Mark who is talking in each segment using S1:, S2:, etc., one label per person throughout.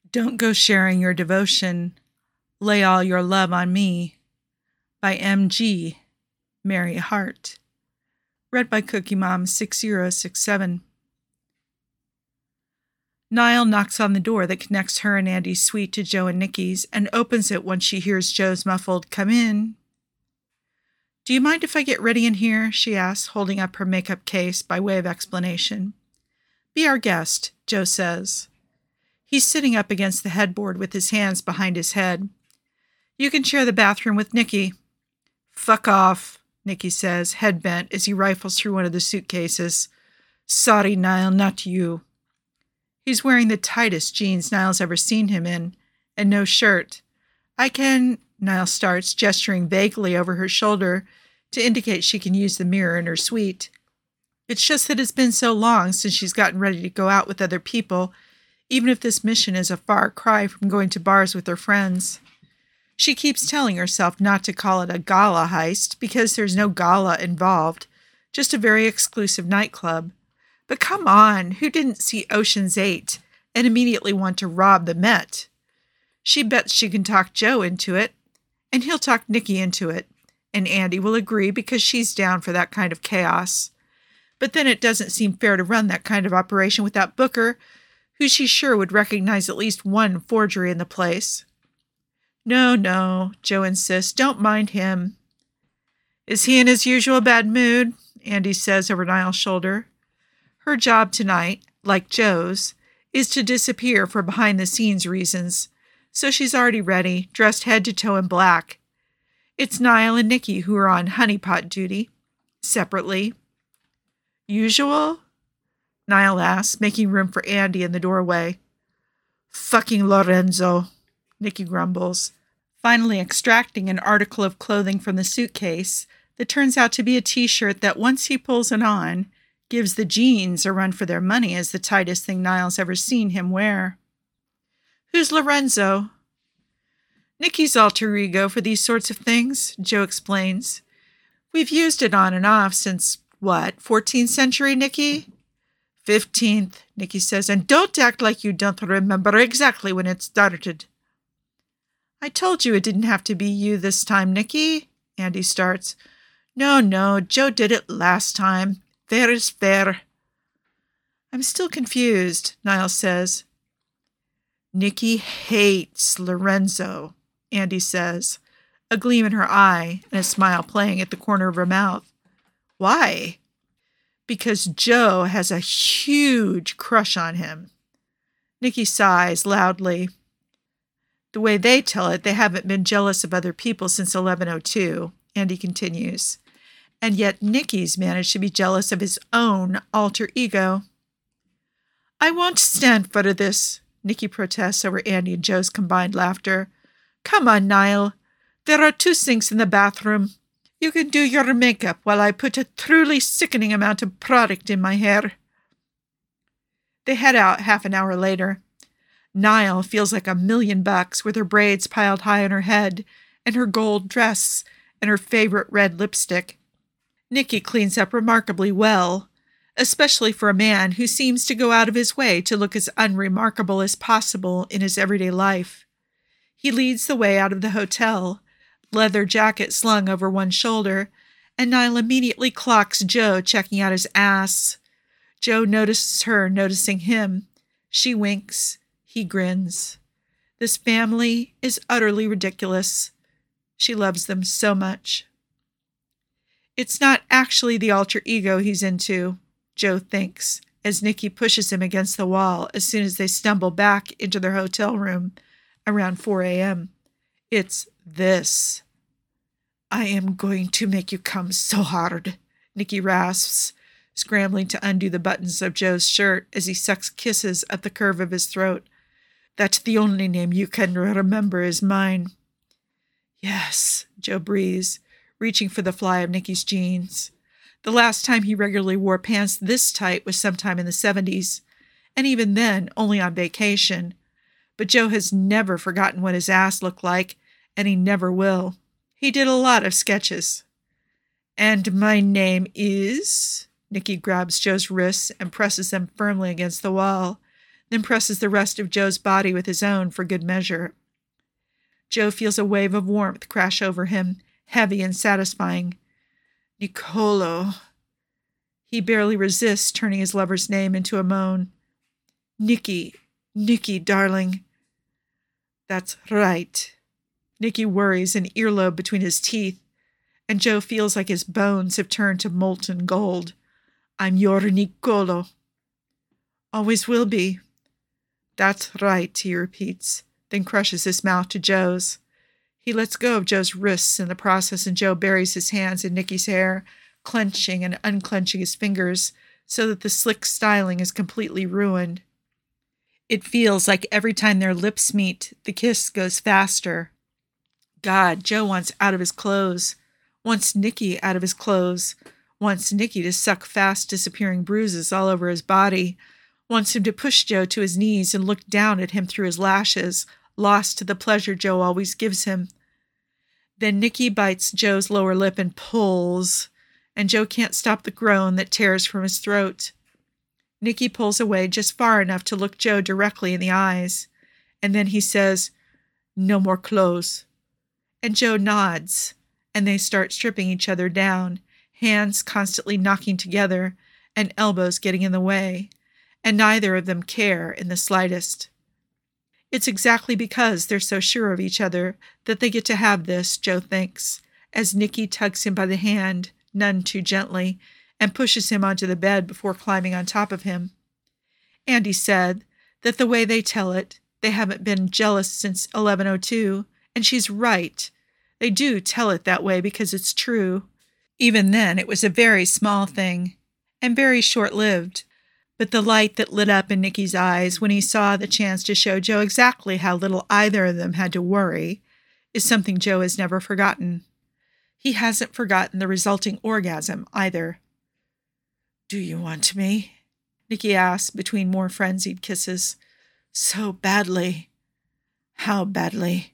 S1: Don't Go Sharing Your Devotion, Lay All Your Love on Me by M.G. Mary Hart. Read by Cookie Mom 6067. Niall knocks on the door that connects her and Andy's suite to Joe and Nikki's and opens it once she hears Joe's muffled, "Come in." "Do you mind if I get ready in here?" she asks, holding up her makeup case by way of explanation. "Be our guest," Joe says. He's sitting up against the headboard with his hands behind his head. "You can share the bathroom with Nikki." "Fuck off," Nikki says, head bent as he rifles through one of the suitcases. "Sorry, Niall, not you." He's wearing the tightest jeans Niall's ever seen him in, and no shirt. "I can," Niall starts, gesturing vaguely over her shoulder to indicate she can use the mirror in her suite. It's just that it's been so long since she's gotten ready to go out with other people, even if this mission is a far cry from going to bars with her friends. She keeps telling herself not to call it a gala heist because there's no gala involved, just a very exclusive nightclub. But come on, who didn't see Ocean's 8 and immediately want to rob the Met? She bets she can talk Joe into it, and he'll talk Nikki into it, and Andy will agree because she's down for that kind of chaos. But then it doesn't seem fair to run that kind of operation without Booker, who she's sure would recognize at least one forgery in the place. No, Joe insists, don't mind him. "Is he in his usual bad mood?" Andy says over Niall's shoulder. Her job tonight, like Joe's, is to disappear for behind-the-scenes reasons, so she's already ready, dressed head to toe in black. It's Niall and Nikki who are on honeypot duty, separately. "Usual?" Niall asks, making room for Andy in the doorway. "Fucking Lorenzo," Nikki grumbles, finally extracting an article of clothing from the suitcase that turns out to be a t-shirt that, once he pulls it on, gives the jeans a run for their money as the tightest thing Niall's ever seen him wear. "Who's Lorenzo?" "Nikki's alter ego for these sorts of things," Joe explains. "We've used it on and off since, 14th century, Nikki?" "15th, Nikki says, "and don't act like you don't remember exactly when it started." "I told you it didn't have to be you this time, Nikki," Andy starts. No, Joe did it last time. Fair is fair." "I'm still confused," Niall says. "Nikki hates Lorenzo," Andy says, a gleam in her eye and a smile playing at the corner of her mouth. "Why?" "Because Joe has a huge crush on him." Nikki sighs loudly. "The way they tell it, they haven't been jealous of other people since 1102, Andy continues. "And yet Nikki's managed to be jealous of his own alter ego." "I won't stand for this," Nikki protests over Andy and Joe's combined laughter. "Come on, Niall. There are 2 sinks in the bathroom. You can do your makeup while I put a truly sickening amount of product in my hair." They head out half an hour later. Niall feels like $1,000,000 with her braids piled high on her head and her gold dress and her favorite red lipstick. Nikki cleans up remarkably well, especially for a man who seems to go out of his way to look as unremarkable as possible in his everyday life. He leads the way out of the hotel, leather jacket slung over one shoulder, and Niall immediately clocks Joe checking out his ass. Joe notices her noticing him. She winks. He grins. This family is utterly ridiculous. She loves them so much. It's not actually the alter ego he's into, Joe thinks, as Nikki pushes him against the wall as soon as they stumble back into their hotel room around 4 a.m. It's this. "I am going to make you come so hard," Nikki rasps, scrambling to undo the buttons of Joe's shirt as he sucks kisses at the curve of his throat. "That the only name you can remember is mine." "Yes," Joe breathes, reaching for the fly of Nikki's jeans. The last time he regularly wore pants this tight was sometime in the 70s, and even then only on vacation. But Joe has never forgotten what his ass looked like, and he never will. He did a lot of sketches. "And my name is..." Nikki grabs Joe's wrists and presses them firmly against the wall, then presses the rest of Joe's body with his own for good measure. Joe feels a wave of warmth crash over him, heavy and satisfying. Nicolo. He barely resists turning his lover's name into a moan. Nicky, darling. That's right. Nicky worries, an earlobe between his teeth, and Joe feels like his bones have turned to molten gold. I'm your Nicolo. Always will be. That's right, he repeats, then crushes his mouth to Joe's. He lets go of Joe's wrists in the process, and Joe buries his hands in Nicky's hair, clenching and unclenching his fingers so that the slick styling is completely ruined. It feels like every time their lips meet, the kiss goes faster. God, Joe wants out of his clothes, wants Nicky out of his clothes, wants Nicky to suck fast disappearing bruises all over his body, wants him to push Joe to his knees and look down at him through his lashes, lost to the pleasure Joe always gives him. Then Nicky bites Joe's lower lip and pulls, and Joe can't stop the groan that tears from his throat. Nicky pulls away just far enough to look Joe directly in the eyes, and then he says, "No more clothes." And Joe nods, and they start stripping each other down, hands constantly knocking together and elbows getting in the way, and neither of them care in the slightest. It's exactly because they're so sure of each other that they get to have this, Joe thinks, as Nicky tugs him by the hand, none too gently, and pushes him onto the bed before climbing on top of him. Andy said that the way they tell it, they haven't been jealous since 1102, and she's right. They do tell it that way because it's true. Even then, it was a very small thing, and very short-lived. But the light that lit up in Nicky's eyes when he saw the chance to show Joe exactly how little either of them had to worry is something Joe has never forgotten. He hasn't forgotten the resulting orgasm either. "Do you want me?" Nicky asked between more frenzied kisses. "So badly." "How badly?"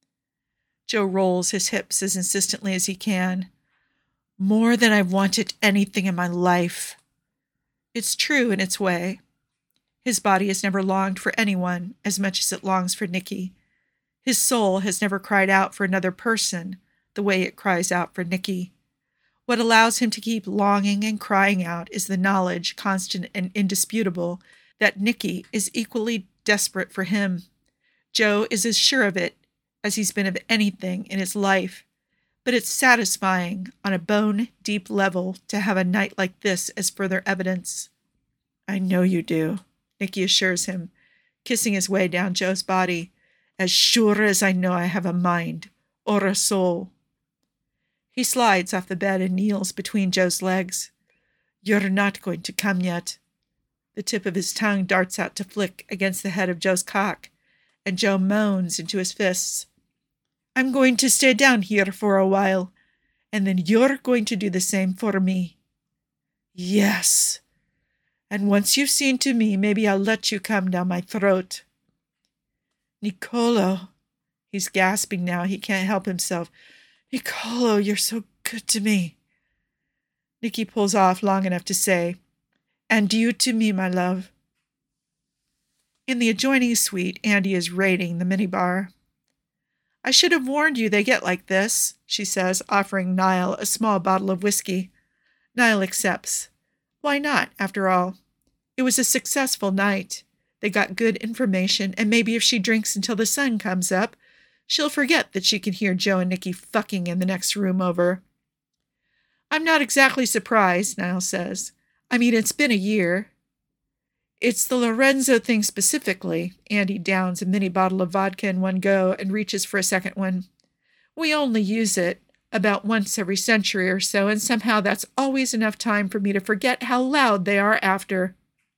S1: Joe rolls his hips as insistently as he can. "More than I've wanted anything in my life." It's true in its way. His body has never longed for anyone as much as it longs for Nicky. His soul has never cried out for another person the way it cries out for Nicky. What allows him to keep longing and crying out is the knowledge, constant and indisputable, that Nicky is equally desperate for him. Joe is as sure of it as he's been of anything in his life. But it's satisfying on a bone-deep level to have a night like this as further evidence. "I know you do," Nicky assures him, kissing his way down Joe's body, "as sure as I know I have a mind, or a soul." He slides off the bed and kneels between Joe's legs. "You're not going to come yet." The tip of his tongue darts out to flick against the head of Joe's cock, and Joe moans into his fists. "I'm going to stay down here for a while, and then you're going to do the same for me." "Yes. And once you've seen to me, maybe I'll let you come down my throat." "Nicolo." He's gasping now. He can't help himself. "Nicolo, you're so good to me." Nicky pulls off long enough to say, "And you to me, my love." In the adjoining suite, Andy is raiding the minibar. "I should have warned you they get like this," she says, offering Niall a small bottle of whiskey. Niall accepts. Why not, after all? It was a successful night. They got good information, and maybe if she drinks until the sun comes up, she'll forget that she can hear Joe and Nicky fucking in the next room over. "I'm not exactly surprised," Niall says. "I mean, it's been a year." "It's the Lorenzo thing specifically." Andy downs a mini bottle of vodka in one go and reaches for a second one. "We only use it about once every century or so, and somehow that's always enough time for me to forget how loud they are after.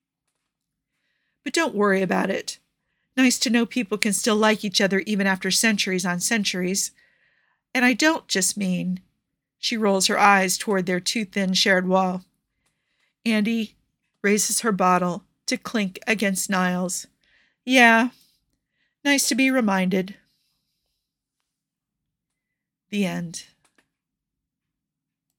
S1: But don't worry about it. Nice to know people can still like each other even after centuries on centuries. And I don't just mean..." She rolls her eyes toward their too-thin shared wall. Andy raises her bottle to clink against Niall's. "Yeah, nice to be reminded." The end.